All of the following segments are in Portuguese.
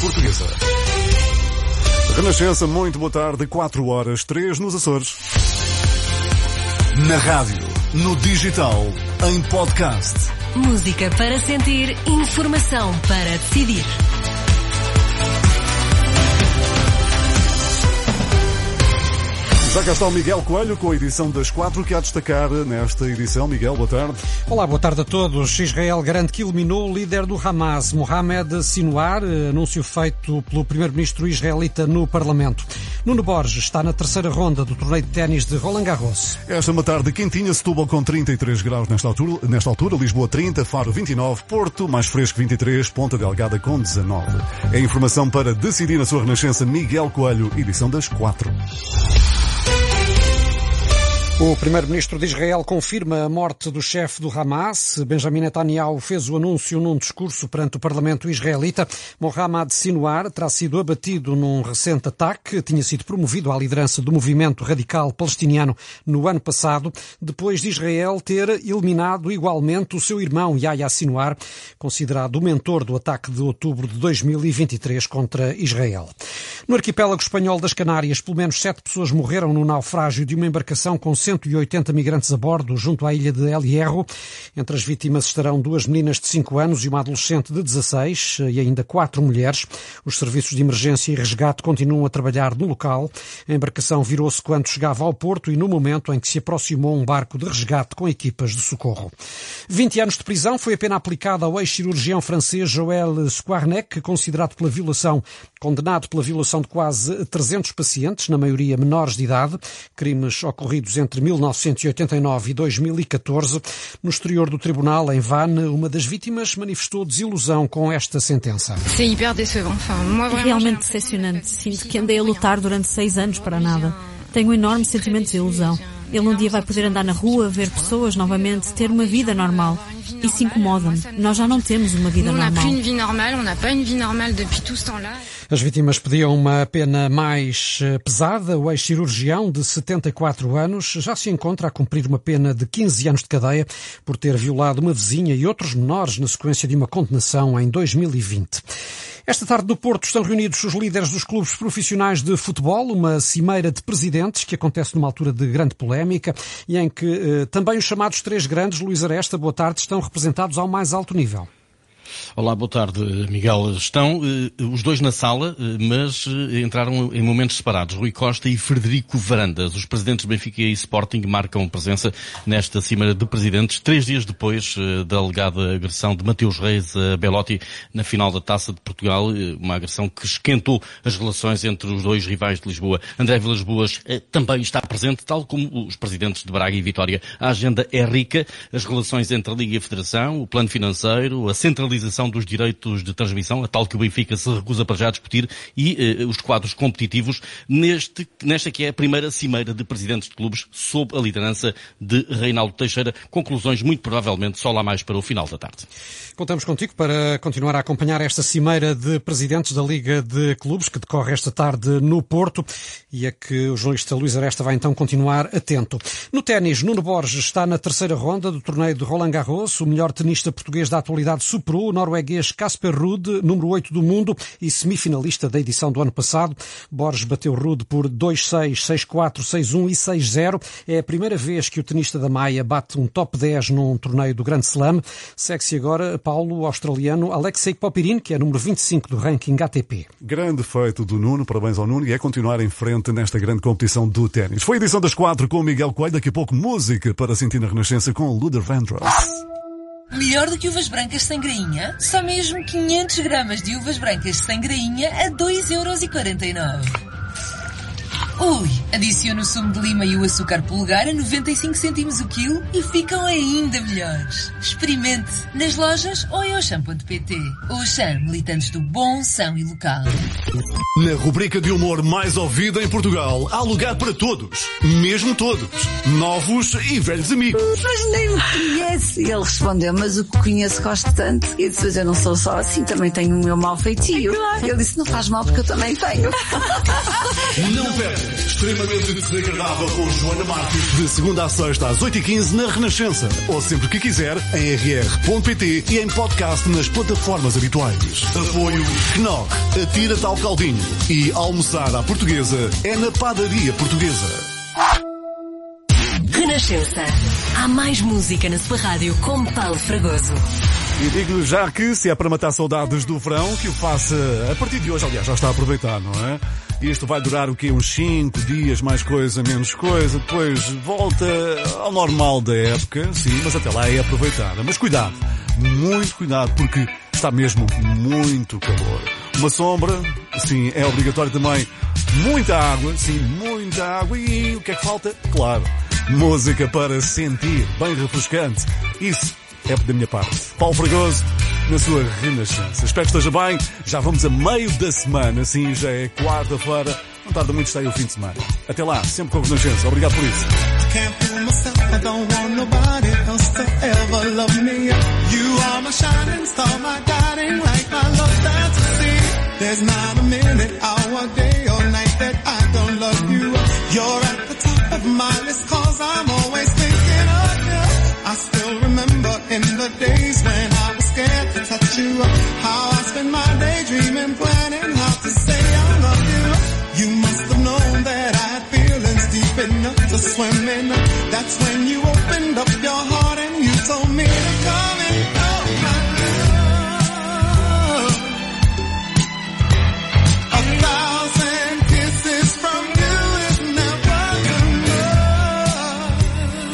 Portuguesa. Renascença, muito boa tarde, 4h03 nos Açores. Na rádio, no digital, em podcast. Música para sentir, informação para decidir. Já cá está o Miguel Coelho com a edição das 4 que há a destacar nesta edição. Miguel, boa tarde. Olá, boa tarde a todos. Israel garante que eliminou o líder do Hamas, Mohamed Sinwar, anúncio feito pelo primeiro-ministro israelita no Parlamento. Nuno Borges está na terceira ronda do torneio de ténis de Roland Garros. Esta é uma tarde quentinha, Setúbal com 33 graus nesta altura, Lisboa 30, Faro 29, Porto mais fresco 23, Ponta Delgada com 19. É informação para decidir na sua Renascença, Miguel Coelho, edição das 4. O primeiro-ministro de Israel confirma a morte do chefe do Hamas. Benjamin Netanyahu fez o anúncio num discurso perante o Parlamento israelita. Mohamed Sinwar terá sido abatido num recente ataque. Tinha sido promovido à liderança do movimento radical palestiniano no ano passado, depois de Israel ter eliminado igualmente o seu irmão Yahya Sinwar, considerado o mentor do ataque de outubro de 2023 contra Israel. No arquipélago espanhol das Canárias, pelo menos 7 pessoas morreram no naufrágio de uma embarcação com 180 migrantes a bordo, junto à ilha de El Hierro. Entre as vítimas estarão 2 meninas de 5 anos e uma adolescente de 16 e ainda 4 mulheres. Os serviços de emergência e resgate continuam a trabalhar no local. A embarcação virou-se quando chegava ao porto e no momento em que se aproximou um barco de resgate com equipas de socorro. 20 anos de prisão foi a pena aplicada ao ex-cirurgião francês Joël Squarnec, condenado pela violação de quase 300 pacientes, na maioria menores de idade, crimes ocorridos entre 1989 e 2014. No exterior do tribunal, em Vannes, uma das vítimas manifestou desilusão com esta sentença. É realmente decepcionante. Sinto que andei a lutar durante 6 anos para nada. Tenho um enorme sentimento de desilusão. Ele um dia vai poder andar na rua, ver pessoas novamente, ter uma vida normal. Isso incomoda-me. Nós já não temos uma vida normal. As vítimas pediam uma pena mais pesada. O ex-cirurgião de 74 anos já se encontra a cumprir uma pena de 15 anos de cadeia por ter violado uma vizinha e outros menores na sequência de uma condenação em 2020. Esta tarde no Porto estão reunidos os líderes dos clubes profissionais de futebol, uma cimeira de presidentes que acontece numa altura de grande polémica e em que também os chamados 3 grandes, Luís Aresta, boa tarde, estão representados ao mais alto nível. Olá, boa tarde, Miguel. Estão os dois na sala, mas entraram em momentos separados. Rui Costa e Frederico Varandas, os presidentes de Benfica e Sporting, marcam presença nesta cimeira de presidentes, 3 dias depois da alegada agressão de Mateus Reis a Belotti na final da Taça de Portugal, uma agressão que esquentou as relações entre os dois rivais de Lisboa. André Vilas-Boas também está presente, tal como os presidentes de Braga e Vitória. A agenda é rica, as relações entre a Liga e a Federação, o plano financeiro, a centralização dos direitos de transmissão, a tal que o Benfica se recusa para já discutir, e os quadros competitivos nesta que é a primeira cimeira de presidentes de clubes sob a liderança de Reinaldo Teixeira. Conclusões muito provavelmente só lá mais para o final da tarde. Contamos contigo para continuar a acompanhar esta cimeira de presidentes da Liga de Clubes que decorre esta tarde no Porto e a que o jornalista Luís Aresta vai então continuar atento. No ténis, Nuno Borges está na terceira ronda do torneio de Roland Garros. O melhor tenista português da atualidade superou o norueguês Casper Ruud, número 8 do mundo e semifinalista da edição do ano passado. Borges bateu Ruud por 2-6, 6-4, 6-1 e 6-0. É a primeira vez que o tenista da Maia bate um top 10 num torneio do Grand Slam. Segue-se agora Paulo, o australiano Alexei Popyrin, que é número 25 do ranking ATP. Grande feito do Nuno, parabéns ao Nuno, e é continuar em frente nesta grande competição do ténis. Foi a edição das 4 com o Miguel Coelho, daqui a pouco música para sentir na Renascença com Luther Vandross. Melhor do que uvas brancas sem grainha? Só mesmo 500 gramas de uvas brancas sem grainha a 2,49€. Ui, adicione o sumo de lima e o açúcar polegar a 95 cêntimos o quilo e ficam ainda melhores. Experimente nas lojas ou em Auchan.pt. Auchan, militantes do bom, são e local. Na rubrica de humor mais ouvida em Portugal, há lugar para todos, mesmo todos, novos e velhos amigos. Mas nem me conhece. Ele respondeu, mas o que conheço gosto tanto. E disse, mas eu não sou só assim, também tenho o meu mau feitio. Ele disse, não faz mal porque eu também tenho. Não percas Extremamente desagradável com Joana Marques. De segunda à sexta às 8h15 na Renascença. Ou sempre que quiser em rr.pt e em podcast nas plataformas habituais. Apoio Knorr. Atira-te ao caldinho. E almoçar à portuguesa é na padaria portuguesa. Renascença. Há mais música na sua rádio com Paulo Fragoso. E digo-lhe já que, se é para matar saudades do verão, que o faça a partir de hoje. Aliás, já está a aproveitar, não é? Isto vai durar o quê? Uns 5 dias, mais coisa, menos coisa. Depois volta ao normal da época, sim, mas até lá é aproveitada. Mas cuidado, muito cuidado, porque está mesmo muito calor. Uma sombra, sim, é obrigatório também. Muita água, sim, muita água. E o que é que falta? Claro, música para sentir, bem refrescante. Isso é da minha parte. Paulo Fragoso, na sua Renascença. Espero que esteja bem. Já vamos a meio da semana. Sim, já é quarta-feira. Não tarda muito, está aí o fim de semana. Até lá, sempre com a Renascença. Obrigado por isso. There's not a minute, hour, day or night that I don't love you. You're at the top of my list 'cause I'm always thinking of you. I still remember in the days when I was scared to touch you. How I spent my day dreaming, planning how to say I love you. You must have known that I had feelings deep enough to swim in. That's when you opened up your heart and you told me to come and go, my love. 1,000 kisses from you is never too much.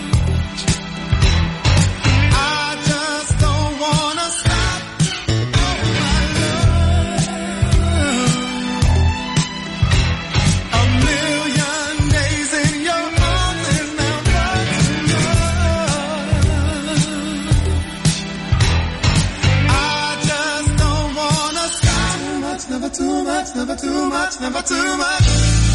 I just don't wanna stop, oh my love. 1,000,000 days in your arms is never too much. I just don't wanna stop. Never too much, never too much, never too much.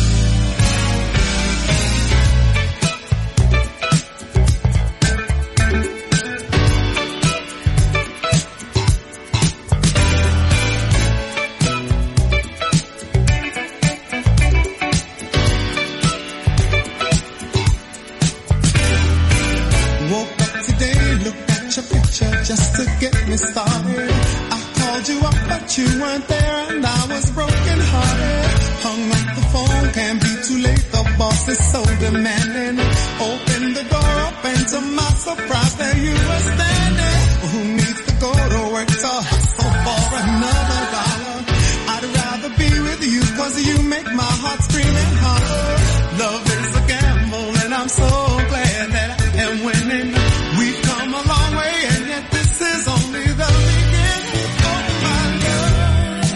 Woke up today, looked at your picture just to get me started. I called you up, but you weren't there, and I was broken hearted. Hung up the phone, can't be too late. The boss is so demanding. Opened the door up, and to my surprise, there you were standing. Who needs to go to work to hustle for another dollar? I'd rather be with you 'cause you make my heart scream and holler. Love is a gamble, and I'm so glad that I am winning. We've come a long way, and yet this is only the beginning. Oh my love,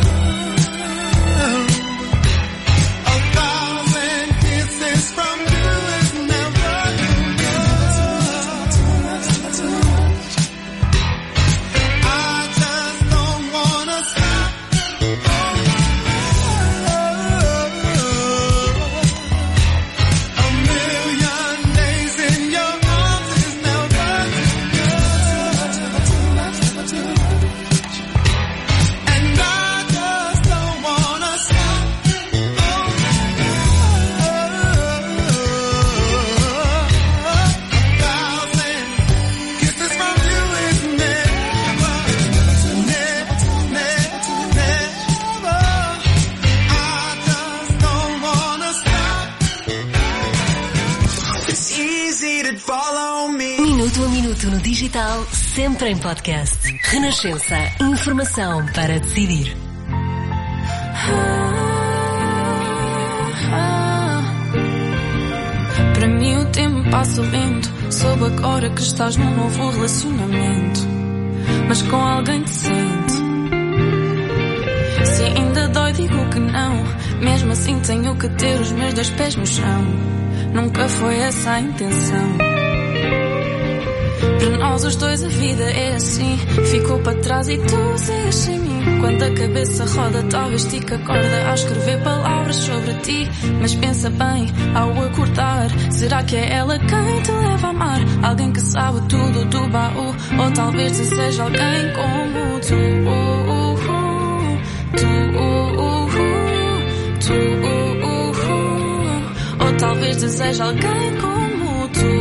1,000 kisses from you is never too much. I just don't wanna stop. A million days in your arms is never too much. And I just don't wanna stop. A 1,000 kisses from you is never. I just don't wanna stop. It's easy to follow me. Minuto a minuto no digital, sempre em podcast. Renascença. Informação para decidir. Para mim o tempo passa lento. Soube agora que estás num novo relacionamento, mas com alguém decente. Se ainda dói digo que não. Mesmo assim tenho que ter os meus 2 pés no chão. Nunca foi essa a intenção. Para nós os dois a vida é assim. Ficou para trás e tu saias sem mim. Quando a cabeça roda talvez estique a corda a escrever palavras sobre ti. Mas pensa bem ao acordar, será que é ela quem te leva a amar? Alguém que sabe tudo do baú, ou talvez seja alguém como tu. desejo alguém como tu.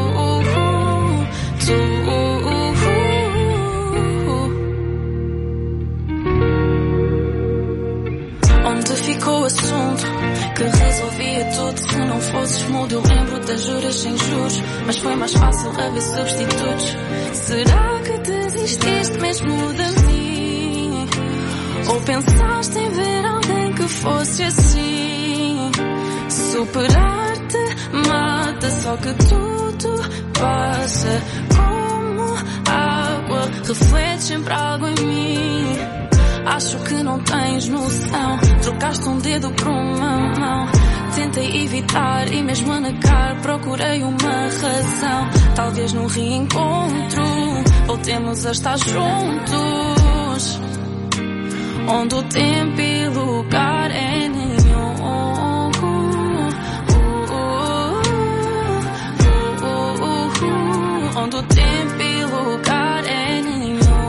Onde ficou o assunto que resolvia tudo? Se não fosses mudo, eu lembro das juras sem juros, mas foi mais fácil haver substitutos. Será que desististe mesmo de mim? Ou pensaste em ver alguém que fosse assim? Superar-te mata, só que tudo passa como água, reflete sempre algo em mim. Acho que não tens noção, trocaste um dedo por uma mão. Tentei evitar e mesmo a negar procurei uma razão. Talvez num reencontro voltemos a estar juntos, onde o tempo e lugar é nenhum. Onde o tempo e lugar é nenhum.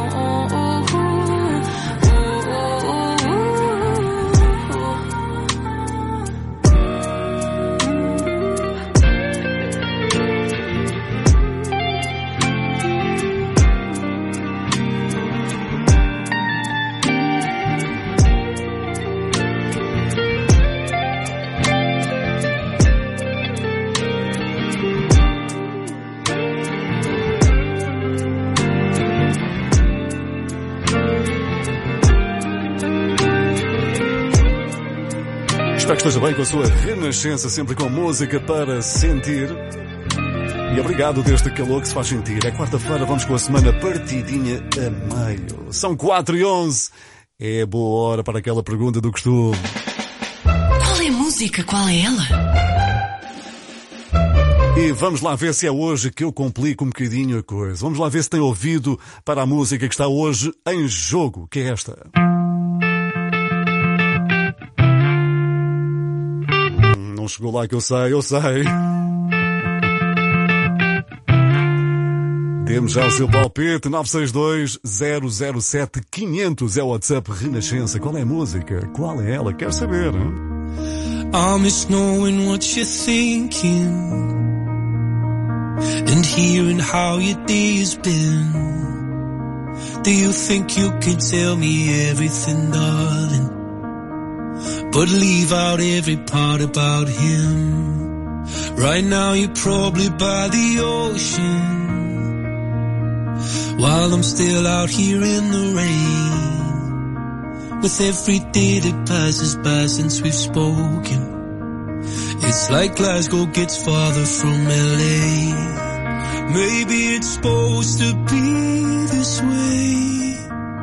Espero que esteja bem com a sua renascença, sempre com música para sentir. E obrigado deste calor que se faz sentir. É quarta-feira, vamos com a semana partidinha a meio. São 4h11. É boa hora para aquela pergunta do costume. Qual é a música? Qual é ela? E vamos lá ver se é hoje que eu complico um bocadinho a coisa. Vamos lá ver se tem ouvido para a música que está hoje em jogo, que é esta. Não chegou lá que eu sei. Demos já o seu palpite. 962-007-500 é o WhatsApp Renascença. Qual é a música? Qual é ela? Quero saber, hein? I miss knowing what you're thinking and hearing how your day's been. Do you think you can tell me everything, darling, but leave out every part about him? Right now you're probably by the ocean, while I'm still out here in the rain. With every day that passes by since we've spoken, it's like Glasgow gets farther from LA. Maybe it's supposed to be this way,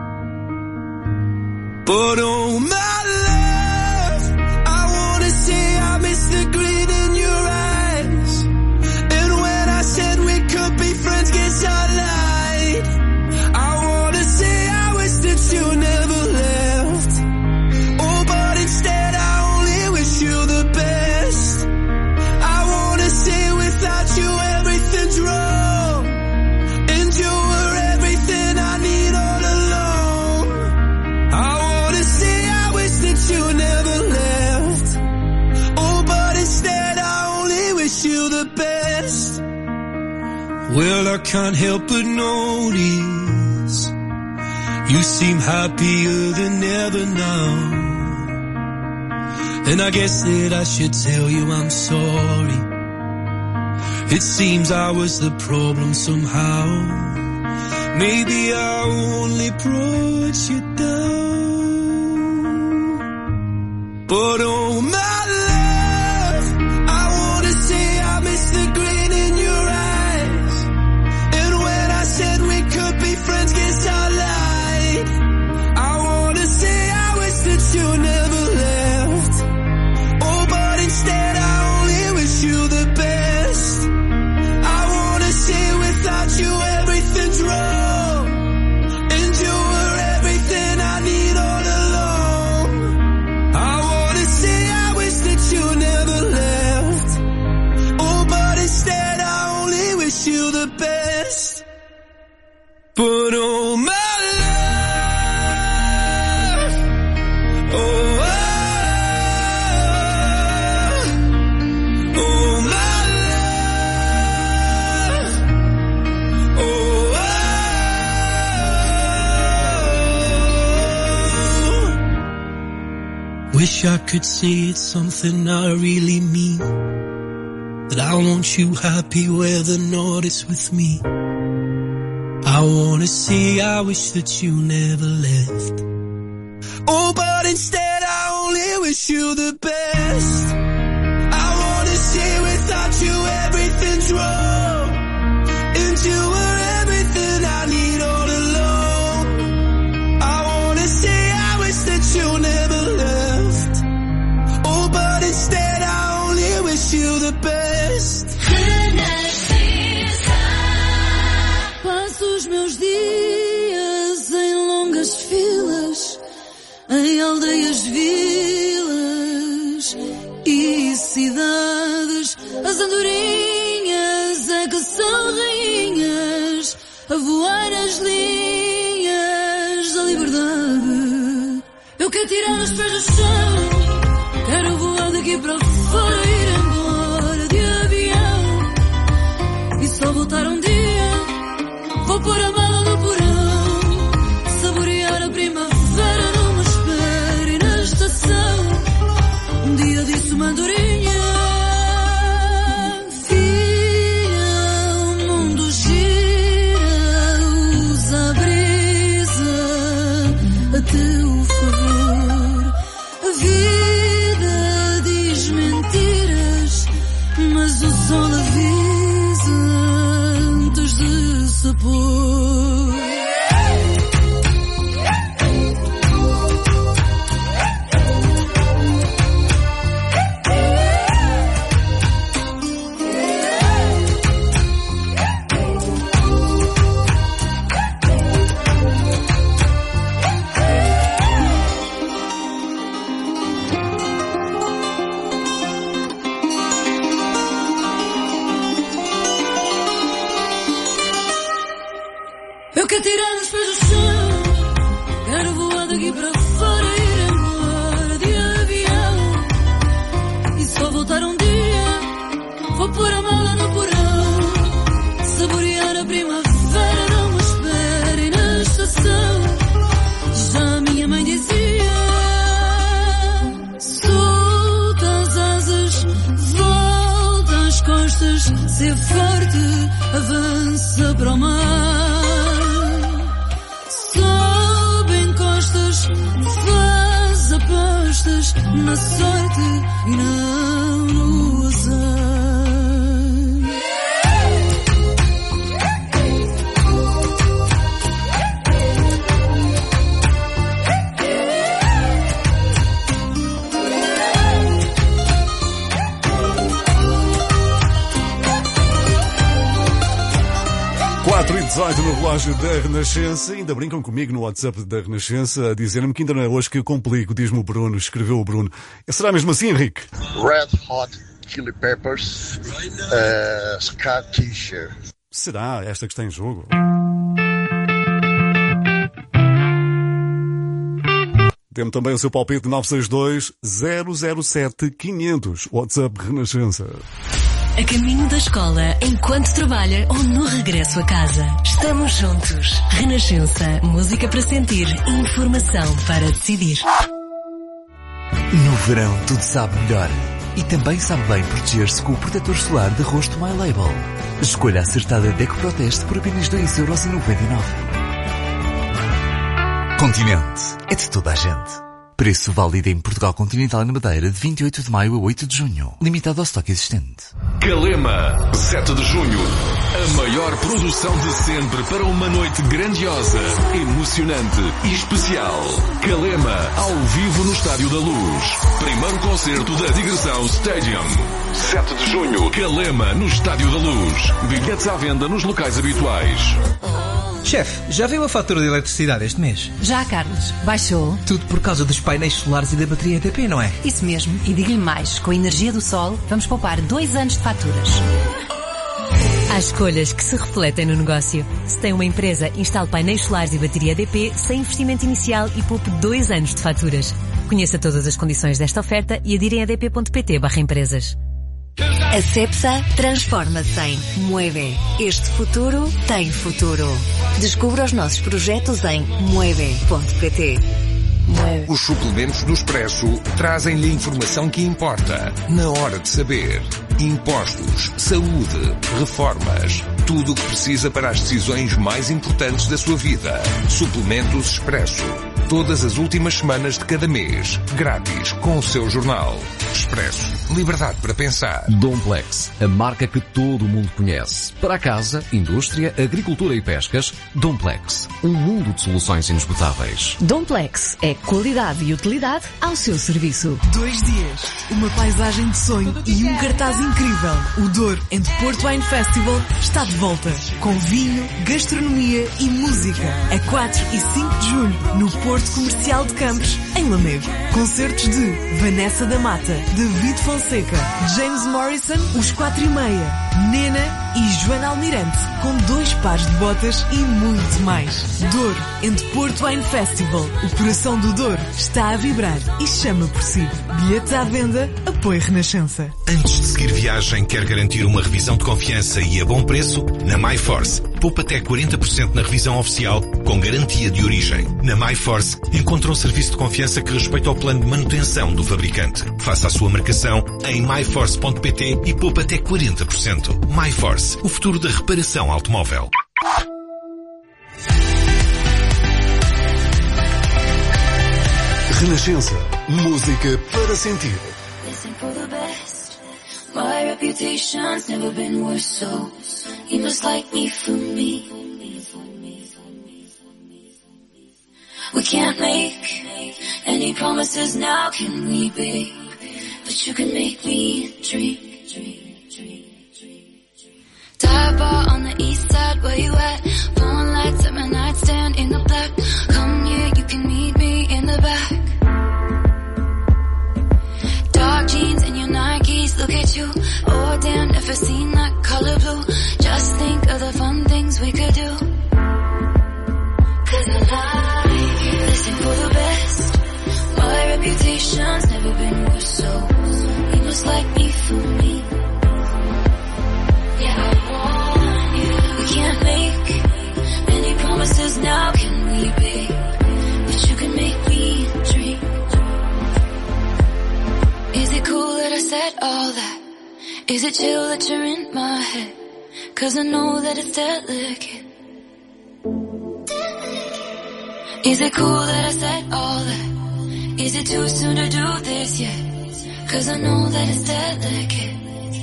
but oh my love, I wanna say I miss the grin in your eyes. And when I said we could be friends, guess I lied. I wanna say I wish that you never left. Oh, but instead I only wish you the best. I wanna say without you everything's wrong, and you were everything I need all along. I wanna say I wish that you never left. Oh, but instead I only wish you the best. Well, I can't help but notice you seem happier than ever now, and I guess that I should tell you I'm sorry. It seems I was the problem somehow. Maybe I only brought you down, but oh my love, I wanna say I miss the grin in your eyes. And when I said we could be friends, guess I lied. I wanna say I wish that you never left. Oh, but instead I only wish you the best. I wanna say without you everything's wrong, and you were everything I need all along. I wanna say Wish I could say it's something I really mean, that I want you happy whether or not it's with me. I wanna say I wish that you never left. Oh, but instead I only wish you the best. I wanna say without you everything's wrong, and you were everything I need all along. I wanna say I wish that you never left. Oh, but instead I only wish you the best. Passo os meus dias em longas filas, em aldeias, vilas e cidades. As andorinhas é que são rainhas, a voar as linhas da liberdade. Eu quero tirar os pés do chão, quero voar daqui para fora, ir embora de avião e só voltar um dia. Vou pôr a mala no porão, saborear a primavera numa espera e na estação. Um dia disse uma andorinha: filha, o mundo gira, usa a brisa a teu favor. A vida diz mentiras, mas o sol avisa antes de se pôr. Eu quero tirar os pés do chão, quero voar daqui para fora, ir embora de avião e só voltar um dia. Vou pôr a mala no porão, saborear a primavera numa espera e na estação. Já a minha mãe dizia: solta as asas, volta às costas, ser forte, avança para o mar. Faz apostas na sorte e não no azar. Quatro e 18 no relógio da Renascença. Ainda brincam comigo no WhatsApp da Renascença a dizer-me que ainda não é hoje que eu complico, diz-me o Bruno, escreveu o Bruno. Será mesmo assim, Henrique? Red Hot Chili Peppers, Ska T-shirt. Será esta que está em jogo? Dê-me também o seu palpite 962-007-500. WhatsApp Renascença. A caminho da escola, enquanto trabalha ou no regresso a casa. Estamos juntos. Renascença. Música para sentir. Informação para decidir. No verão tudo sabe melhor. E também sabe bem proteger-se com o protetor solar de rosto My Label. Escolha a acertada Deco Proteste por apenas 2,99€. Continente. É de toda a gente. Preço válido em Portugal Continental e na Madeira de 28 de maio a 8 de junho. Limitado ao estoque existente. Calema, 7 de junho. A maior produção de sempre para uma noite grandiosa, emocionante e especial. Calema, ao vivo no Estádio da Luz. Primeiro concerto da Digressão Stadium. 7 de junho. Calema, no Estádio da Luz. Bilhetes à venda nos locais habituais. Chefe, já viu a fatura de eletricidade este mês? Já, Carlos. Baixou. Tudo por causa dos painéis solares e da bateria EDP, não é? Isso mesmo. E digo-lhe mais. Com a energia do sol, vamos poupar 2 anos de faturas. Há escolhas que se refletem no negócio. Se tem uma empresa, instale painéis solares e bateria EDP sem investimento inicial e poupe 2 anos de faturas. Conheça todas as condições desta oferta e adira em adp.pt/empresas. A Cepsa transforma-se em Mueve. Este futuro tem futuro. Descubra os nossos projetos em mueve.pt. Os suplementos do Expresso trazem-lhe a informação que importa, na hora de saber. Impostos, saúde, reformas, tudo o que precisa para as decisões mais importantes da sua vida. Suplementos Expresso. Todas as últimas semanas de cada mês. Grátis, com o seu jornal. Expresso. Liberdade para pensar. Domplex, a marca que todo mundo conhece. Para a casa, indústria, agricultura e pescas, Domplex. Um mundo de soluções inesgotáveis. Domplex é qualidade e utilidade ao seu serviço. 2 dias, uma paisagem de sonho e um cartaz incrível. O Douro and Porto Wine Festival está de volta. Com vinho, gastronomia e música. A 4 e 5 de julho, no Porto Comercial de Campos, em Lamego. Concertos de Vanessa da Mata, David Fonseca, James Morrison, Os 4 e Meia, Nena e Joana Almirante, com 2 pares de botas e muito mais. Douro and Porto Wine Festival. O coração do Douro está a vibrar e chama por si. Bilhetes à venda, apoio Renascença. Antes de seguir viagem, quer garantir uma revisão de confiança e a bom preço? Na MyForce, poupa até 40% na revisão oficial, com garantia de origem. Na MyForce, encontra um serviço de confiança que respeita o plano de manutenção do fabricante. Faça a sua marcação em myforce.pt e poupa até 40%. MyForce, o futuro da reparação automóvel. Renascença. Música para sentir. Listen for the best. My reputation's never been worse, so you must like me for me. We can't make any promises now, can we, babe? But you can make me dream. Dive bar on the east side, where you at? Phone lights at my nightstand in the black. Come here, you can meet me in the back. Dark jeans and your Nikes, look at you. Oh damn, never seen that color blue. Just think of the fun things we could do. 'Cause I like you. Listen for the best. My reputation's never been worse, so you must like me for me. Yeah, I want you. We can't make any promises now, can we, babe? But you can make me dream. Is it cool that I said all that? Is it chill that you're in my head? 'Cause I know that it's delicate. Is it cool that I said all that? Is it too soon to do this yet? 'Cause I know that it's delicate.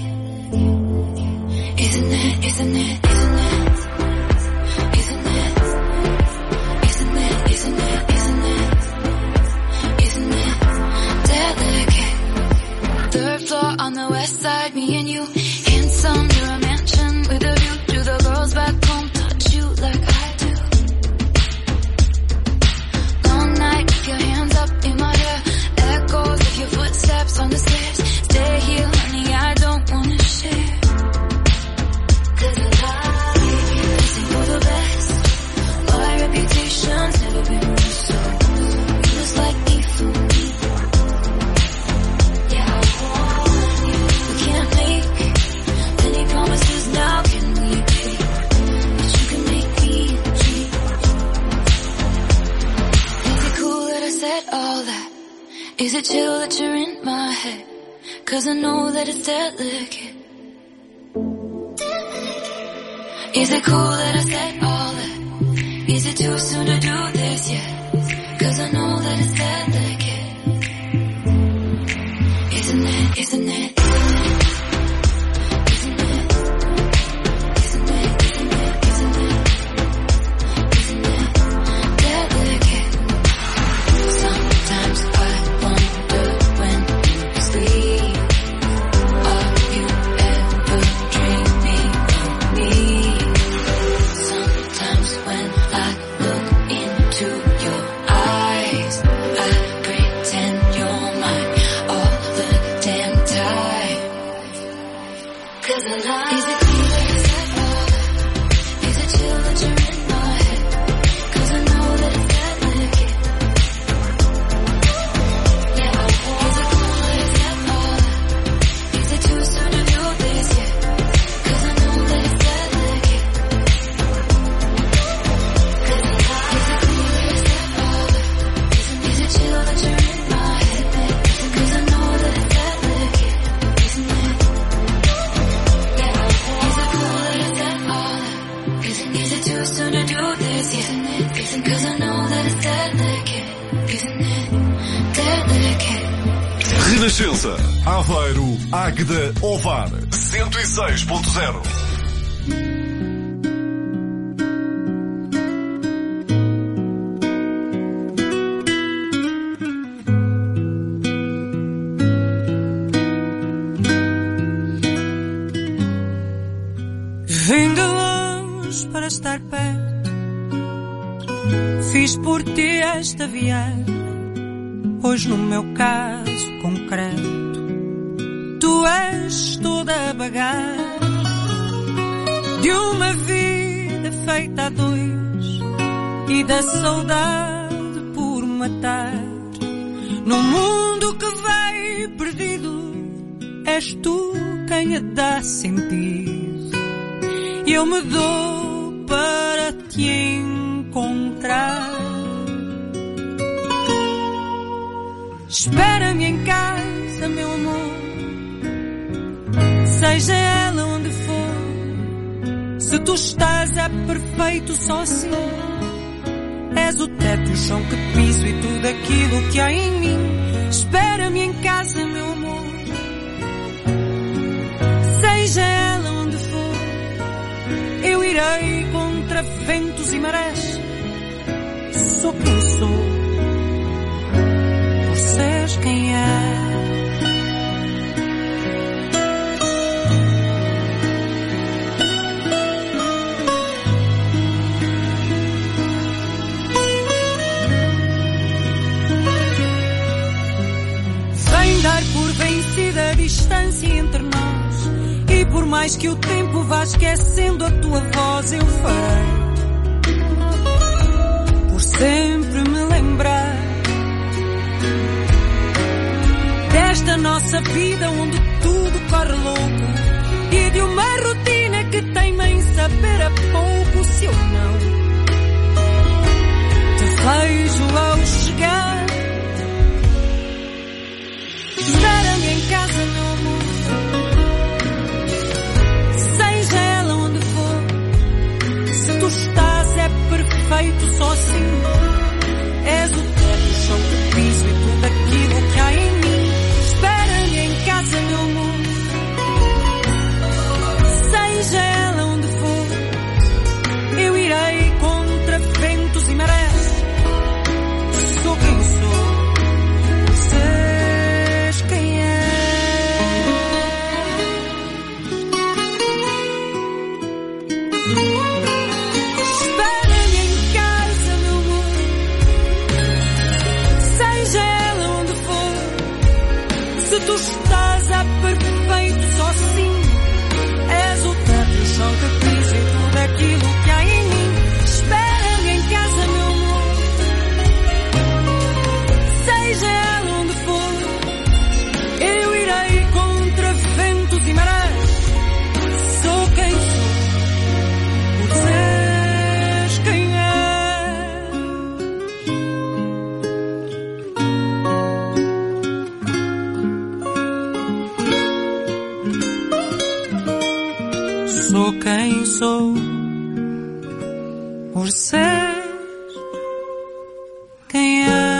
Isn't it, isn't it, isn't it? Isn't it? Isn't it, isn't it, isn't it? Isn't it delicate? 3rd floor on the west side, me and you. Handsome, you're a mansion with a view. Do the girls back home touch you like I do? Long night, with your hands up in my hair. Echoes of your footsteps on the stairs. Stay here, honey, I don't wanna share. 'Cause I like you. Listen for the best. My reputation's never been worse, so you just like me for me. Yeah, I want you. We can't make any promises now, can we, babe? But you can make me dream. Is it cool that I said all that? Is it chill that you're in my head? 'Cause I know that it's delicate. Is it cool that I said all that? Is it too soon to do this yet? 'Cause I know that it's delicate. Isn't it, isn't it, isn't it? Isn't it? Isn't it, isn't it, isn't it? Isn't it delicate? Sometimes I wonder when you sleep, are you ever dreaming of me? Sometimes when I look into your eyes, I Renascença. Aveiro, Águeda, Ovar. 106.0. Vim de longe para estar perto. Fiz por ti esta viagem. Hoje no meu caso concreto, tu és toda a bagagem de uma vida feita a dois e da saudade por matar. No mundo que veio perdido, és tu quem a dá sentido. E eu me dou para te encontrar. Espera-me em casa, meu amor, seja ela onde for. Se tu estás é perfeito só assim. És o teto, o chão que piso e tudo aquilo que há em mim. Espera-me em casa, meu amor, seja ela onde for. Eu irei contra ventos e marés. Sou quem sou, és quem é. Vem dar por vencida a distância entre nós, e por mais que o tempo vá esquecendo a tua voz, eu farei por sempre me lembrar desta nossa vida onde tudo corre louco, e de uma rotina que teima em saber a pouco. Se eu não te vejo ao chegar, espera-me em casa, meu amor, seja ela onde for. Se tu estás é perfeito só assim. És o teto, o chão que piso e tudo aquilo que há em mim. Espera-me em casa, meu amor, seja ela onde for. Eu irei contra ventos e marés. Sou quem sou, és quem és. Espera-me em casa, meu amor, seja ela onde for. Se tu estás é perfeito só assim. És o teto, o chão que piso e tudo aquilo que há em mim. Espera-me em casa, meu amor, seja ela onde for. Eu irei contra ventos e marés. Sou quem sou, pois és quem sou quem sou, por ser quem é.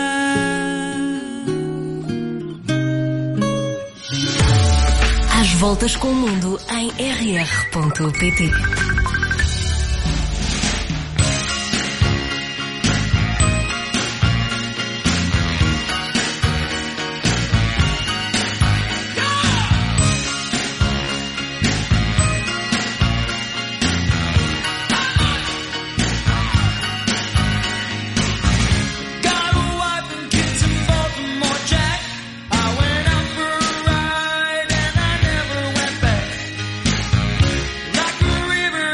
Às voltas com o mundo em rr.pt. River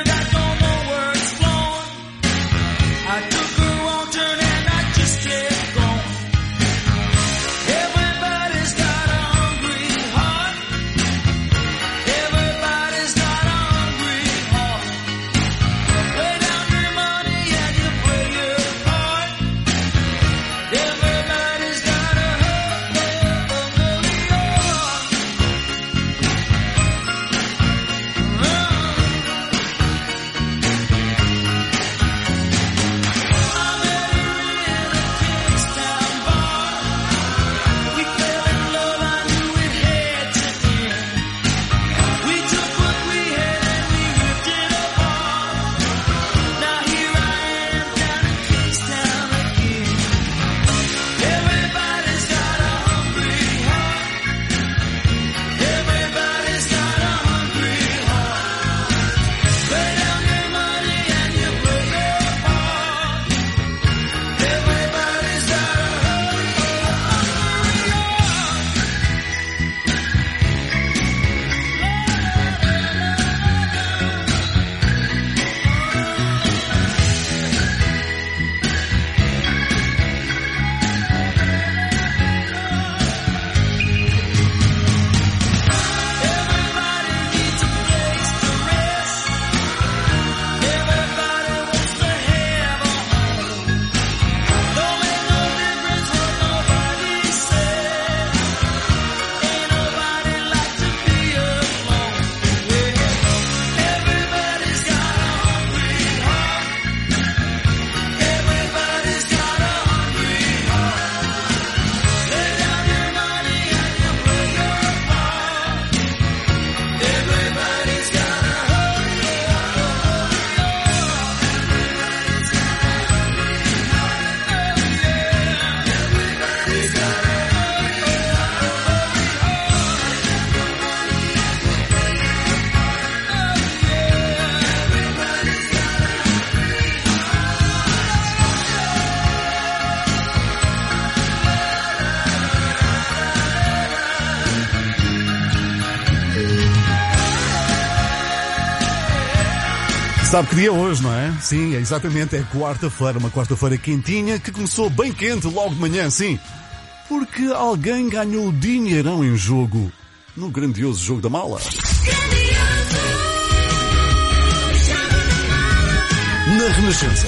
Sabe que dia é hoje, não é? Sim, é exatamente, é quarta-feira, uma quarta-feira quentinha que começou bem quente logo de manhã, sim. Porque alguém ganhou dinheirão em jogo no grandioso jogo da mala. Na Renascença.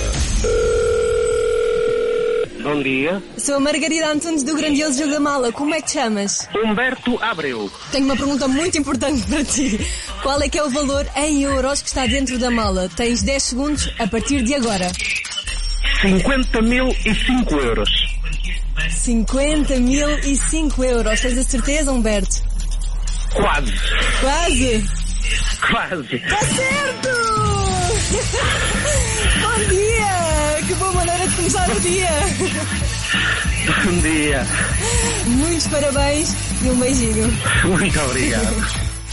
Bom dia. Sou a Margarida Antunes do grandioso jogo da mala. Como é que te chamas? Humberto Abreu. Tenho uma pergunta muito importante para ti. Qual é que é o valor em euros que está dentro da mala? Tens 10 segundos a partir de agora. 50.005 euros. 50.005 euros. Tens a certeza, Humberto? Quase. Quase? Quase. Está certo! Bom dia! Que boa maneira de começar o dia! Bom dia! Muitos parabéns e um beijinho! Muito obrigado!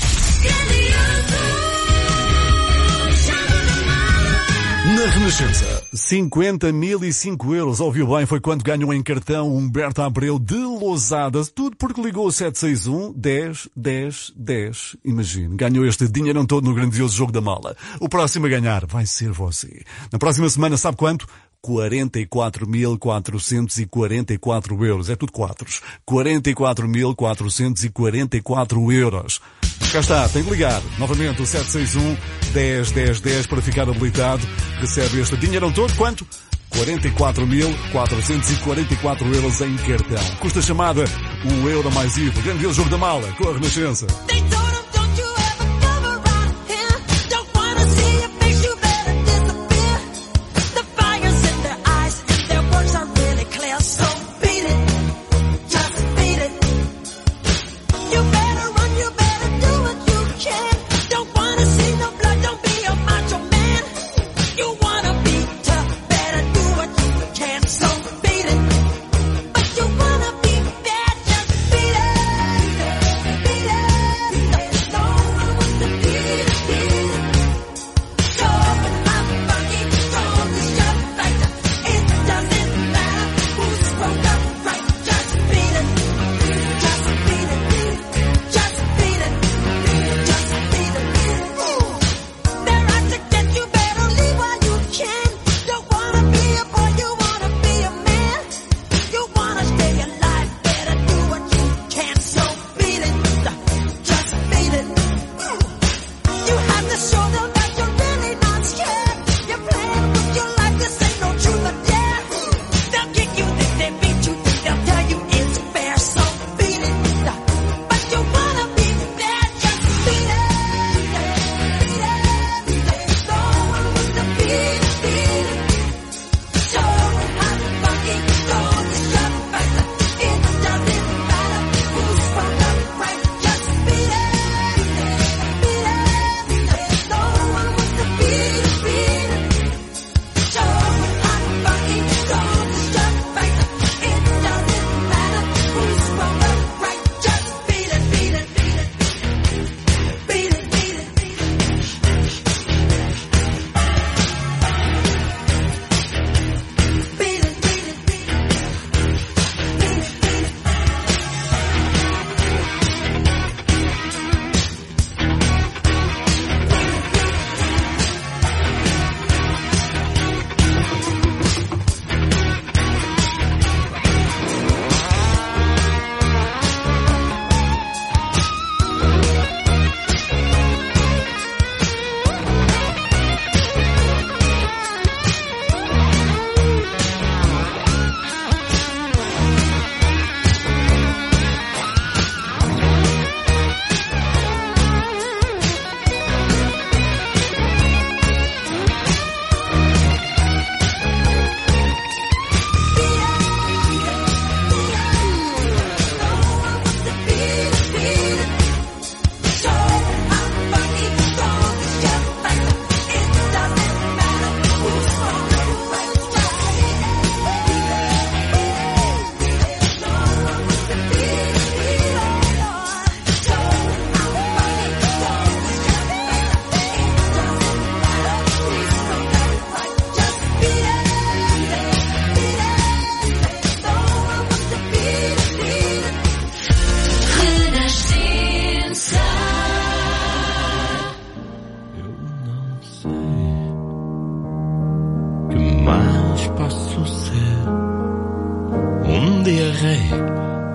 Na Renascença, 50.005 euros, ouviu bem, foi quando ganhou em cartão Humberto Abreu de Lousada, tudo porque ligou o 761 10 10 10. Imagine, ganhou este dinheirão todo no grandioso jogo da mala. O próximo a ganhar vai ser você. Na próxima semana, sabe quanto? 44.444 euros. É tudo quatros. 44.444 euros. Cá está, tem que ligar. Novamente o 761 10 10 10 para ficar habilitado. Recebe este dinheirão todo. Quanto? 44.444 euros em cartão. Custa a chamada o euro mais IVA. Grandioso jogo da mala com a Renascença.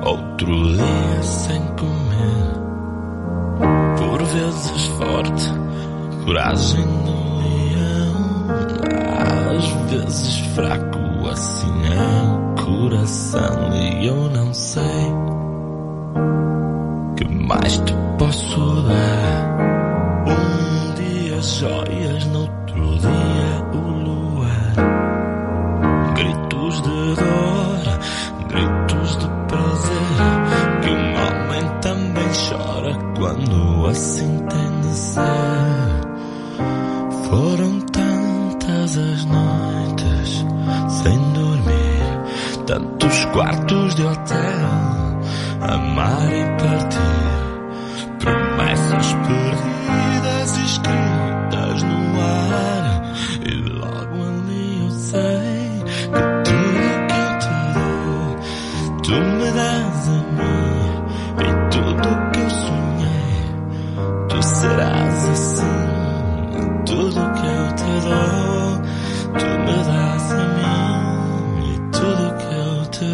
outro dia sem comer. Por vezes forte, coragem do leão. Às vezes fraco, assim é o coração. E eu não sei que mais te posso dar. Um dia joias, no outro dia o luar. Gritos de dor, gritos de prazer. Que um homem também chora quando assim tem de ser. Foram tantas as noites sem dormir, tantos quartos de hotel, amar e partir, promessas perdidas escritas no ar. E logo ali eu sei que tudo que eu te dou, tu me dás a mim. E tudo que eu sonhei, tu serás assim. Tudo que eu te dou, tu me dás a mim. E tudo que eu te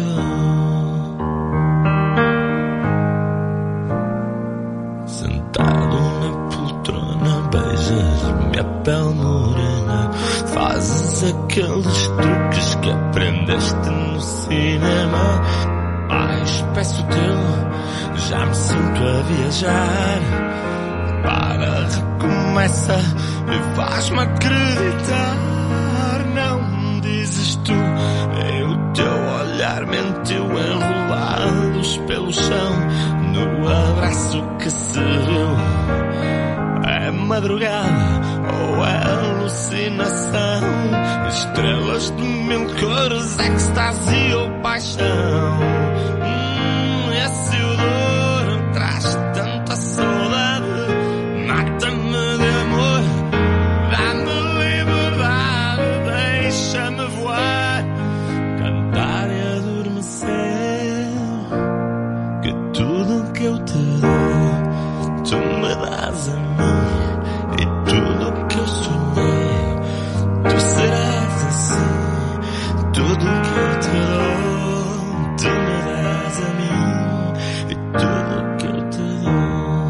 dou. Sentado na poltrona, beijas minha pele morena. Fazes aqueles truques que aprendeste no cinema. Mais peço teu, já me sinto a viajar. Para, recomeça e faz-me acreditar. Não dizes tu, é o teu olhar mentiu, enrolados pelo chão. No abraço que se viu, é madrugada ou é alucinação? Estrelas de mil cores, êxtase ou paixão. Esse odor traz tanta saudade. Mata-me de amor, dá-me liberdade, deixa-me voar, cantar e adormecer. Que tudo que eu te dou, tu me dás a mim. E tudo que eu sonhei, tu serás assim. Tudo que eu te dou, tu me dás a mim. E tudo que eu te dou,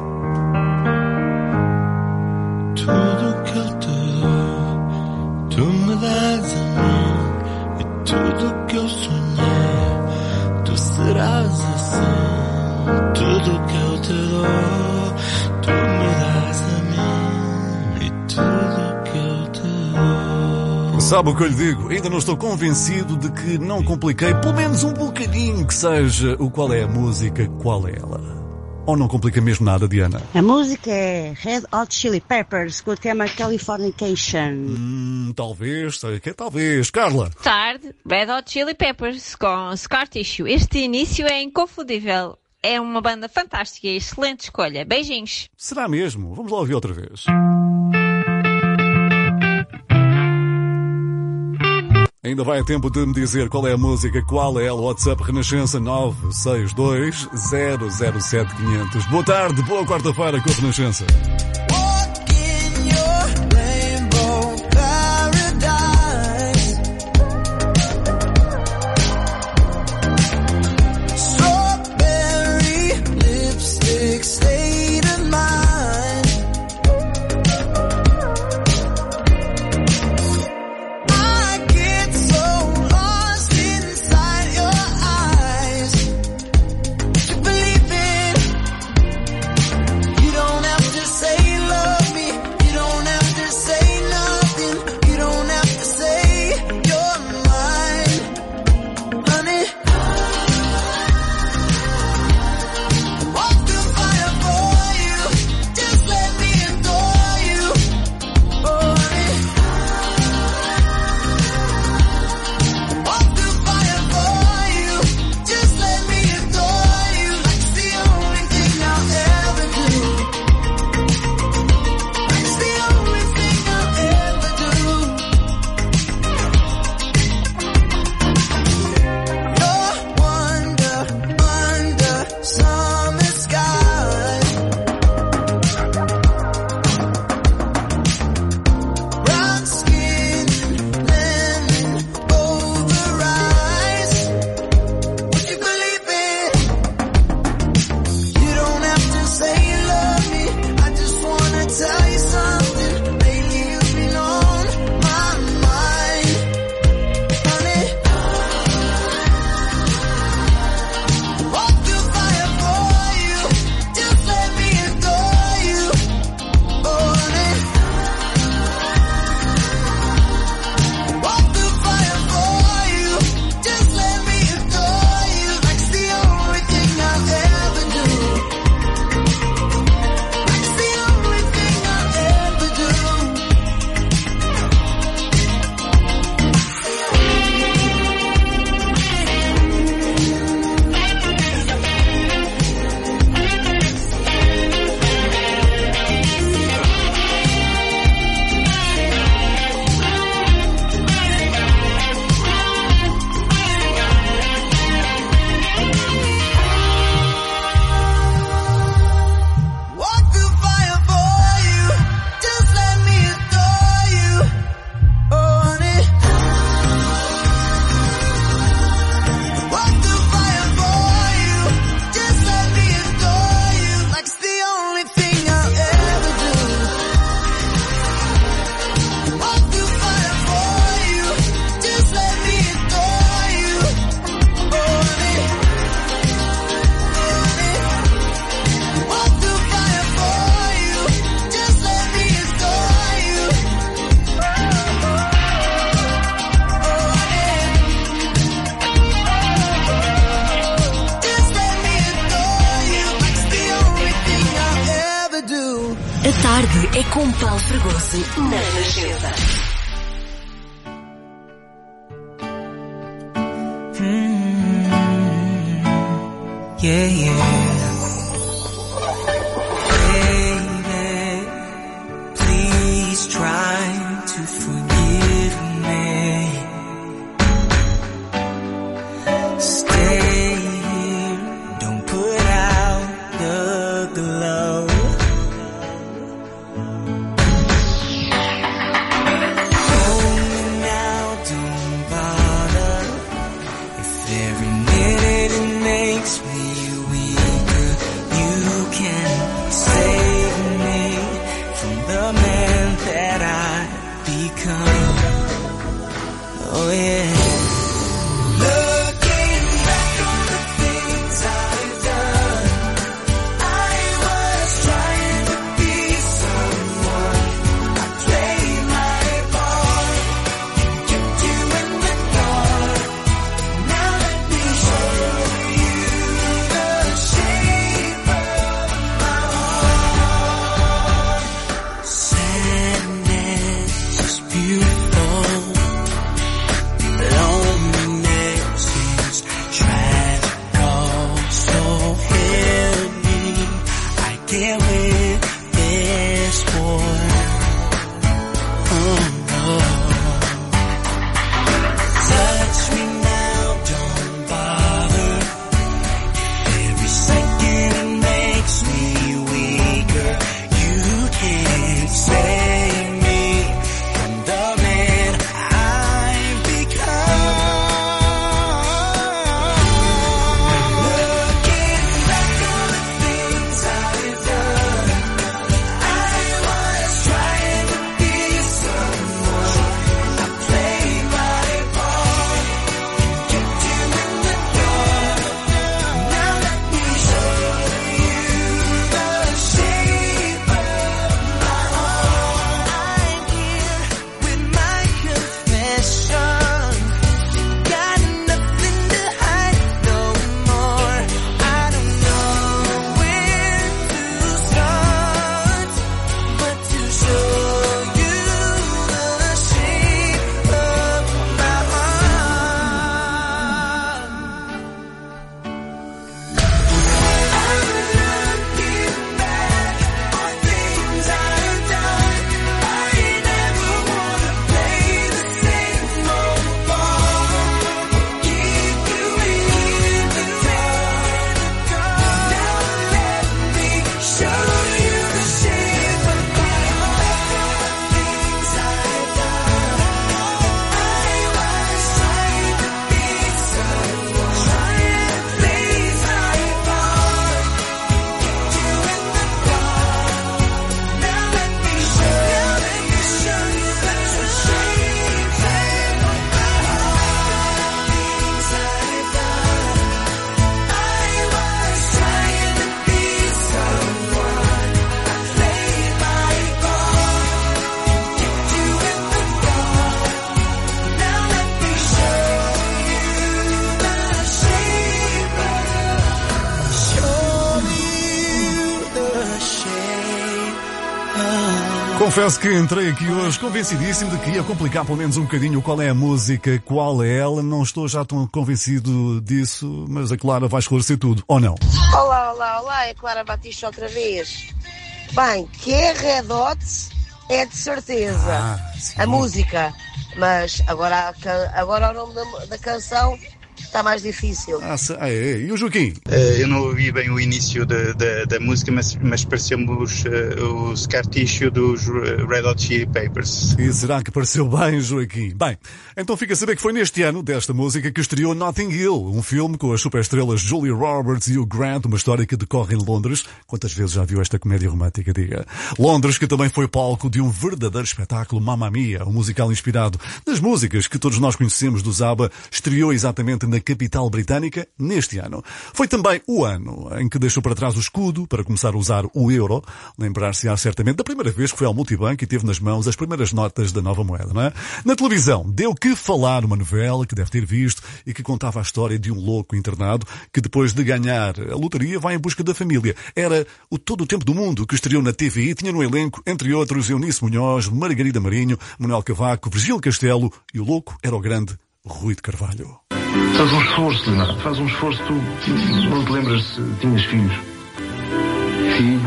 tudo que eu te dou, tu me dás a mim. E tudo que eu sonhei, tu serás assim. Tudo que eu te dou, tu me dás a mim. E tudo que eu te dou. Sabe o que eu lhe digo? Ainda não estou convencido de que não compliquei, pelo menos um bocadinho que seja, o qual é a música, qual é ela. Ou não complica mesmo nada, Diana? A música é Red Hot Chili Peppers com o tema Californication. Talvez, sei que é talvez. Carla? Tarde, Red Hot Chili Peppers com Scar Tissue. Este início é inconfundível. É uma banda fantástica e excelente escolha. Beijinhos. Será mesmo? Vamos lá ouvir outra vez. Ainda vai a tempo de me dizer qual é a música, qual é ela. WhatsApp Renascença 962 007 500. Boa tarde, boa quarta-feira com a Renascença. Say tarde é com Paulo Fragoso na Renascença. Yeah, yeah. Baby, please try to forgive me. Stay here, don't put out the glow. Hold me now, don't bother. If every minute it makes me weaker, you can save me from the man that I become. Oh yeah. Looking back on the things I've done, I was trying to be someone. I played my part, kept you in the dark. Now let me show you the shape of my heart. Sadness is beautiful. Loneliness is tragic, so help me. I get with this boy. Oh no. Touch me now, don't bother. Every second it makes me weaker. You can't save me from the man I've become. Looking back on the things I've done, I was trying to be someone. I played my part, kept you in the dark. Now let me show you the shape of my heart. I'm here with my confession. Got nothing to hide no more. I don't know where to start, but to show you the shape of my heart. Looking back on things I've done, I never wanna play the same old ball. Keep you in the dark. Now let me show you the shape of my heart. Things I've done, I was trying to be someone, trying to please my part. Kept you in the dark. Now let me show you the shape of my heart. Things I've done, I was trying to be someone. I played my part, kept you in the dark. Now let me show you the shape Confesso que entrei aqui hoje convencidíssimo de que ia complicar pelo menos um bocadinho qual é a música, qual é ela. Não estou já tão convencido disso, mas a Clara vai esclarecer tudo, ou não? Olá, olá, olá, é Clara Batista outra vez. Bem, que é Red Hot é de certeza a música, mas agora o nome da canção está mais difícil. E o Joaquim? Eu não ouvi bem o início da música, mas pareceu-me o Scar Tissue dos Red Hot Chili Peppers. E será que pareceu bem, Joaquim? Bem, então fica a saber que foi neste ano desta música que estreou Notting Hill, um filme com as superestrelas Julia Roberts e Hugh Grant, uma história que decorre em Londres. Quantas vezes já viu esta comédia romântica, diga? Londres, que também foi palco de um verdadeiro espetáculo Mamma Mia, um musical inspirado nas músicas que todos nós conhecemos do ABBA, estreou exatamente na capital britânica neste ano. Foi também o ano em que deixou para trás o escudo para começar a usar o euro. Lembrar-se-á certamente da primeira vez que foi ao multibanco e teve nas mãos as primeiras notas da nova moeda, não é? Na televisão deu que falar uma novela que deve ter visto e que contava a história de um louco internado que depois de ganhar a lotaria vai em busca da família. Era o Todo o Tempo do Mundo que estreou na TVI, tinha no elenco, entre outros, Eunice Munhoz, Margarida Marinho, Manuel Cavaco, Virgílio Castelo e o louco era o grande Rui de Carvalho. Faz um esforço, Leonardo, faz um esforço. Tu não te lembras se tinhas filhos? Filhos?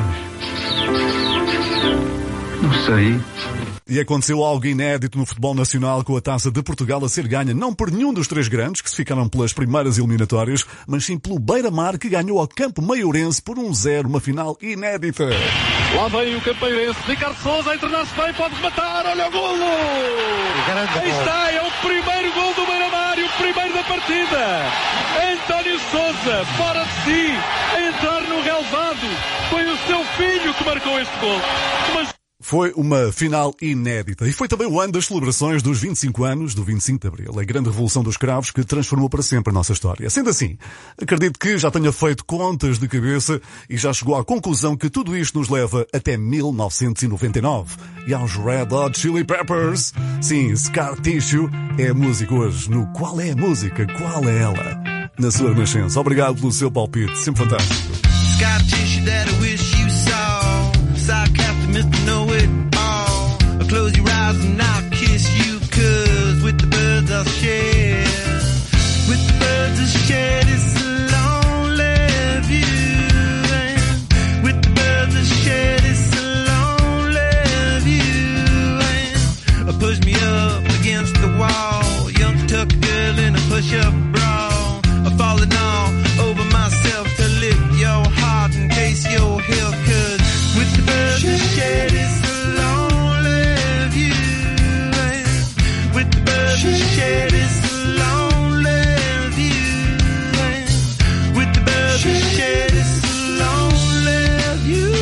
Não sei. E aconteceu algo inédito no futebol nacional com a Taça de Portugal a ser ganha não por nenhum dos três grandes, que se ficaram pelas primeiras eliminatórias, mas sim pelo Beira-Mar, que ganhou ao Campo Maiourense por 1-0, uma final inédita. Lá vem o Campo Maiourense, Ricardo Sousa a internar-se bem, pode rematar, olha o golo! Aí está, é o primeiro golo do Beira-Mar e o primeiro da partida. António Sousa, fora de si, a entrar no relevado. Foi o seu filho que marcou este golo. Foi uma final inédita e foi também o ano das celebrações dos 25 anos do 25 de Abril, a grande revolução dos cravos que transformou para sempre a nossa história. Sendo assim, acredito que já tenha feito contas de cabeça e já chegou à conclusão que tudo isto nos leva até 1999 e aos Red Hot Chili Peppers. Sim, Scar Tissue é a música hoje no Qual é a Música? Qual é ela? Na sua Renascença. Obrigado pelo seu palpite, sempre fantástico. Scar tissue that I wish you saw. Sarcastic Mr. Know-It-All. I'll close your eyes and I'll kiss you, 'cause with the birds I'll share. With the birds I'll share this lonely view. And with the birds I'll share this lonely view. And push me up against the wall. Young tuck girl in a push-up bra. I'm falling all over myself to lift your heart and taste your health, 'cause with the birds that share this lonely view. With the birds that share this lonely view. With the birds that share this lonely view.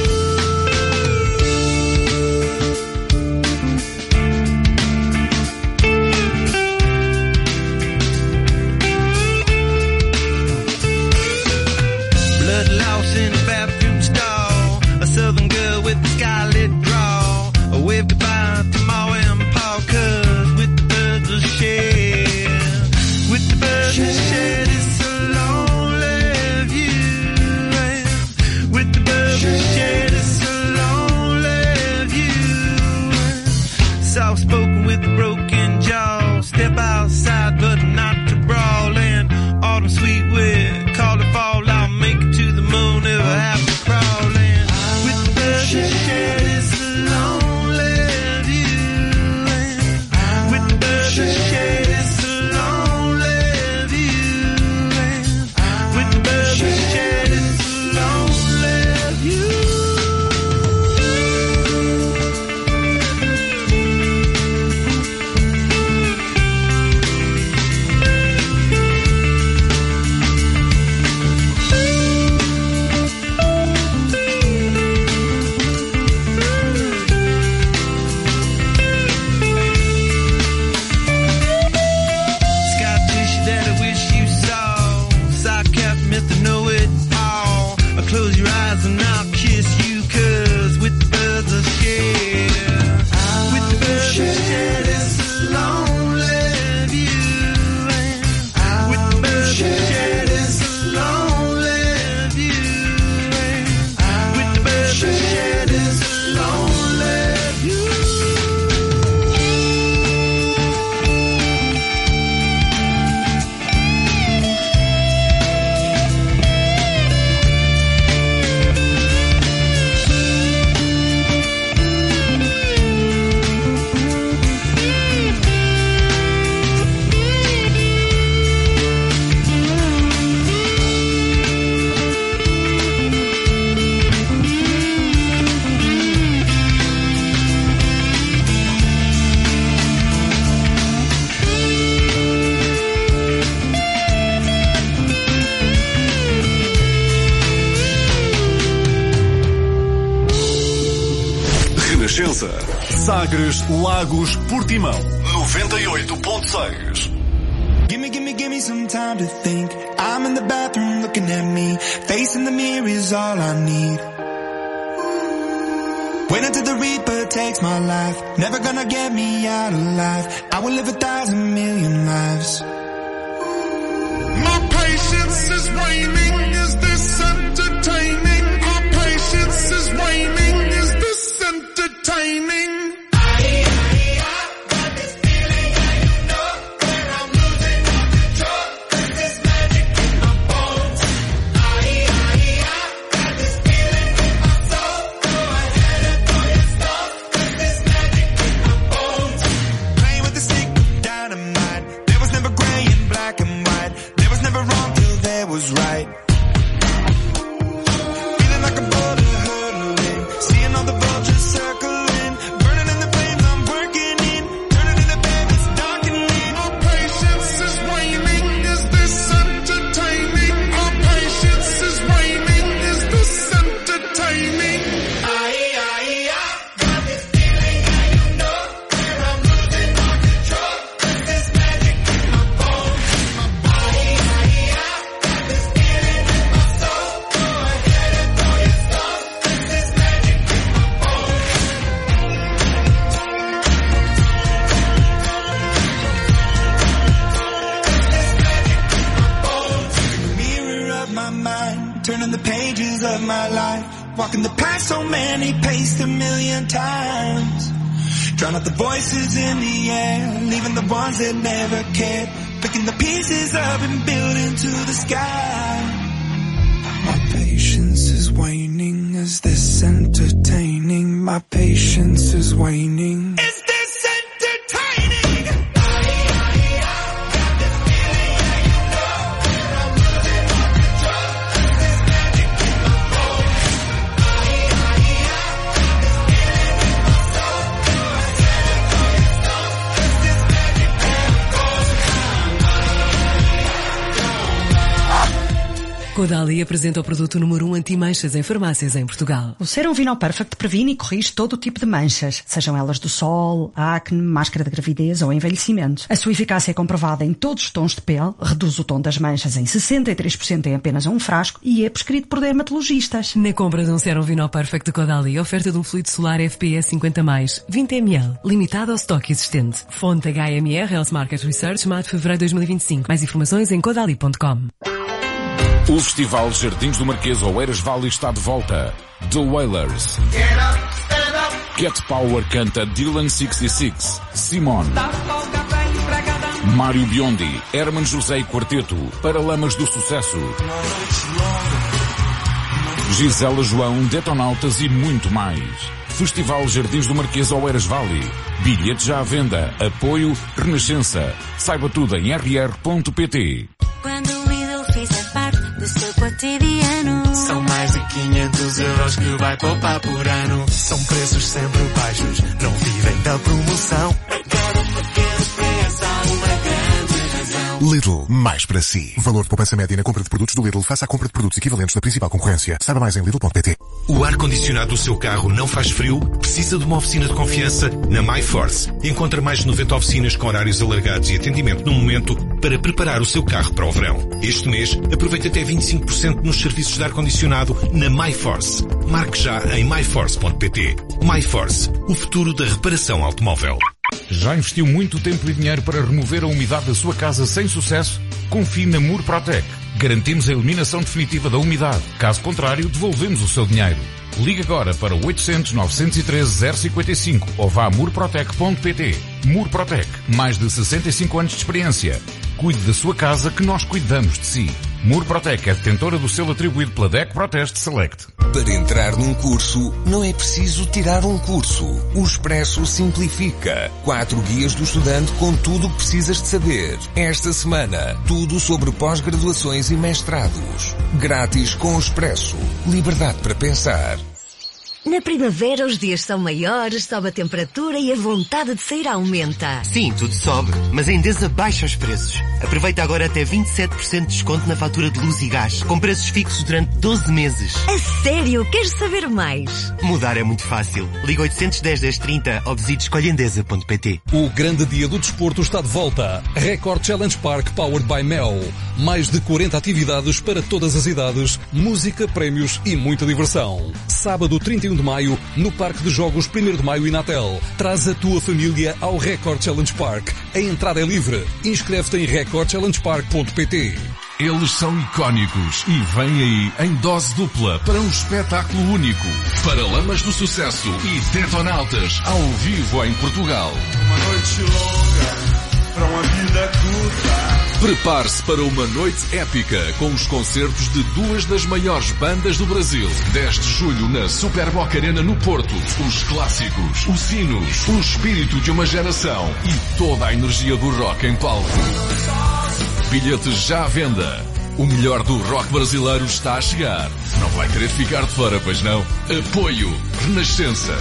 Blood louse in a bathroom stall. A southern girl with a scarlet draw. I wave goodbye to Ma and Pa, 'cause with the birds I'll share. With the birds I'll share this lonely view. With the birds I'll share this lonely view. Soft spoken with a broken jaw. Step outside but not to brawl. And autumn sweet with call to fall. I'll make it to the moon if I have to crawl. And with the birds that share this lonely view. And with the birds that share this lonely view. And with the birds that share this lonely view. Close your eyes and I'll kiss you, 'cause with the birds I'll share. With the birds I'll share this lonely view. And with the birds I'll share this lonely view. And with the birds I'll share this lonely view. Renascença. Sagres, Lagos, Portimão. 98.6. Gimme, gimme, give me some time to think. I'm in the bathroom looking at me. Facing the mirror is all I need. Wait until the Reaper takes my life. Never gonna get me out alive. I will live 1,000,000,000 lives. My patience is waning. Is this entertaining? My patience is waning. Is this entertaining? Was right. Feeling like a boulder hurtling, seeing all the vultures circling, burning in the flames I'm working in, turning in the bed it's darkening. My patience is waning, is this entertaining? My patience is waning, is this entertaining? Got this feeling and you know that I'm losing all control. Is this magic in my bones, in my body? Turning the pages of my life, walking the path so many paced 1,000,000 times. Drown out the voices in the air, leaving the ones that never cared, picking the pieces up and building to the sky. My patience is waning, is this entertaining? My patience is waning. Is this entertaining? Caudalie apresenta o produto número 1 anti-manchas em farmácias em Portugal. O Serum Vinol Perfect previne e corrige todo o tipo de manchas, sejam elas do sol, acne, máscara de gravidez ou envelhecimento. A sua eficácia é comprovada em todos os tons de pele, reduz o tom das manchas em 63% em apenas um frasco e é prescrito por dermatologistas. Na compra de um Serum Vinol Perfect de Caudalie, oferta de um fluido solar FPS 50+, 20 ml, limitado ao estoque existente. Fonte HMR Health Market Research, maio de fevereiro de 2025. Mais informações em caudalie.com. O Festival Jardins do Marquês Oeiras Valley está de volta. The Wailers. Cat Power canta Dylan 66, Simone. Mário Biondi, Herman José e Quarteto, Paralamas do Sucesso. Gisela João, Detonautas e muito mais. Festival Jardins do Marquês Oeiras Valley. Bilhete já à venda. Apoio Renascença. Saiba tudo em rr.pt. Quando o Lidl fizer parte do seu cotidiano, são mais de 500 euros que vai poupar por ano. São preços sempre baixos, não vivem da promoção. A cada pequeno preço há uma grande razão. Lidl, mais para si. O valor de poupança média na compra de produtos do Lidl face à compra de produtos equivalentes da principal concorrência. Saiba mais em lidl.pt. O ar-condicionado do seu carro não faz frio? Precisa de uma oficina de confiança? Na MyForce. Encontra mais de 90 oficinas com horários alargados e atendimento no momento para preparar o seu carro para o verão. Este mês, aproveite até 25% nos serviços de ar-condicionado na MyForce. Marque já em myforce.pt. MyForce, o futuro da reparação automóvel. Já investiu muito tempo e dinheiro para remover a umidade da sua casa sem sucesso? Confie na Murprotec. Garantimos a eliminação definitiva da umidade. Caso contrário, devolvemos o seu dinheiro. Ligue agora para 800-913-055 ou vá a murprotec.pt. Murprotec. Mais de 65 anos de experiência. Cuide da sua casa que nós cuidamos de si. Murprotec é detentora do selo atribuído pela DEC Proteste Select. Para entrar num curso, não é preciso tirar um curso. O Expresso simplifica. 4 guias do estudante com tudo o que precisas de saber. Esta semana, tudo sobre pós-graduações e mestrados. Grátis com o Expresso. Liberdade para pensar. Na primavera os dias são maiores, sobe a temperatura e a vontade de sair aumenta. Sim, tudo sobe, mas a Endesa baixa os preços. Aproveita agora até 27% de desconto na fatura de luz e gás, com preços fixos durante 12 meses. A sério? Queres saber mais? Mudar é muito fácil. Liga 810 1030 ou visite escolhaendesa.pt. O grande dia do desporto está de volta. Record Challenge Park Powered by Mel. Mais de 40 atividades para todas as idades, música, prémios e muita diversão. Sábado 31 de maio, no Parque de Jogos 1º de Maio, Inatel. Traz a tua família ao Record Challenge Park. A entrada é livre. Inscreve-te em recordchallengepark.pt. Eles são icónicos e vêm aí em dose dupla para um espetáculo único. Paralamas do Sucesso e Detonautas ao vivo em Portugal. Uma noite longa para uma vida curta. Prepare-se para uma noite épica com os concertos de duas das maiores bandas do Brasil. 10 de julho na Super Boca Arena no Porto. Os clássicos, os hinos, o espírito de uma geração e toda a energia do rock em palco. Bilhetes já à venda. O melhor do rock brasileiro está a chegar. Não vai querer ficar de fora, pois não? Apoio Renascença.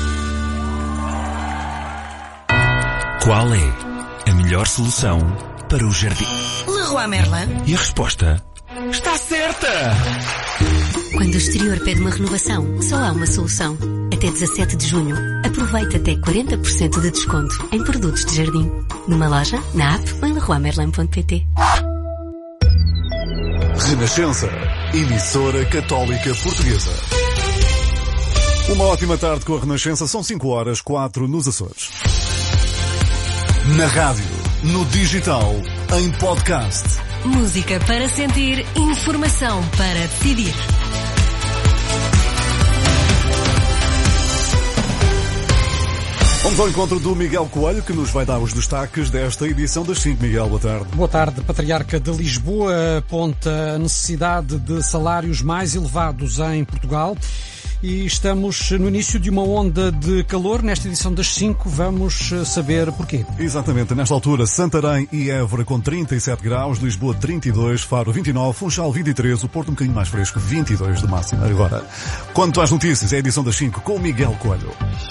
Qual é a melhor solução para o jardim? Leroy Merlin. E a resposta? Está certa! Quando o exterior pede uma renovação, só há uma solução. Até 17 de junho, aproveita até 40% de desconto em produtos de jardim. Numa loja, na app ou em leroymerlin.pt. Renascença, emissora católica portuguesa. Uma ótima tarde com a Renascença, são 5h04 nos Açores. Na rádio, no digital, em podcast. Música para sentir, informação para decidir. Vamos ao encontro do Miguel Coelho, que nos vai dar os destaques desta edição das 5. Miguel, boa tarde. Boa tarde. Patriarca de Lisboa aponta a necessidade de salários mais elevados em Portugal. E estamos no início de uma onda de calor. Nesta edição das 5 vamos saber porquê. Exatamente. Nesta altura, Santarém e Évora com 37 graus, Lisboa 32, Faro 29, Funchal 23, o Porto um bocadinho mais fresco, 22 de máxima. Agora, quanto às notícias, é a edição das 5 com o Miguel Coelho.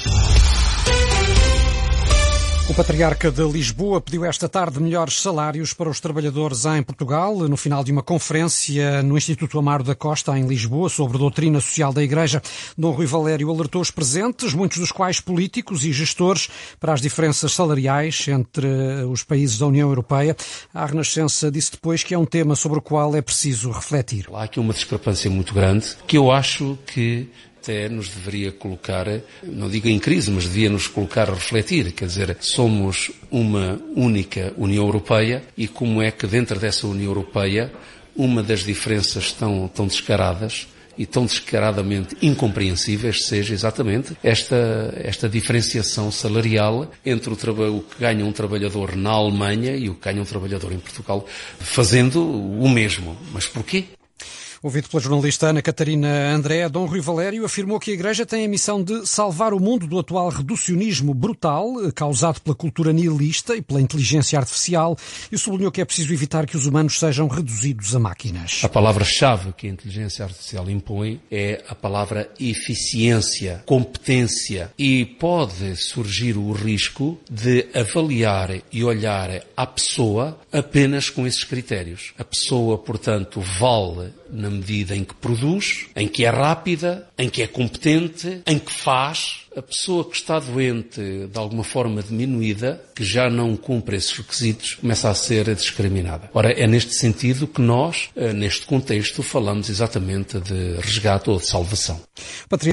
O Patriarca de Lisboa pediu esta tarde melhores salários para os trabalhadores em Portugal, no final de uma conferência no Instituto Amaro da Costa, em Lisboa, sobre a doutrina social da Igreja. Dom Rui Valério alertou os presentes, muitos dos quais políticos e gestores, para as diferenças salariais entre os países da União Europeia. A Renascença disse depois que é um tema sobre o qual é preciso refletir. Há aqui uma discrepância muito grande, que eu acho que até nos deveria colocar, não digo em crise, mas devia nos colocar a refletir. Quer dizer, somos uma única União Europeia e como é que dentro dessa União Europeia uma das diferenças tão descaradas e tão descaradamente incompreensíveis seja exatamente esta diferenciação salarial entre o que ganha um trabalhador na Alemanha e o que ganha um trabalhador em Portugal, fazendo o mesmo. Mas porquê? Ouvido pela jornalista Ana Catarina André, Dom Rui Valério afirmou que a Igreja tem a missão de salvar o mundo do atual reducionismo brutal, causado pela cultura nihilista e pela inteligência artificial, e sublinhou que é preciso evitar que os humanos sejam reduzidos a máquinas. A palavra-chave que a inteligência artificial impõe é a palavra eficiência, competência, e pode surgir o risco de avaliar e olhar à pessoa apenas com esses critérios. A pessoa, portanto, vale na medida em que produz, em que é rápida, em que é competente, em que faz. A pessoa que está doente, de alguma forma diminuída, que já não cumpre esses requisitos, começa a ser discriminada. Ora, é neste sentido que nós, neste contexto, falamos exatamente de resgate ou de salvação.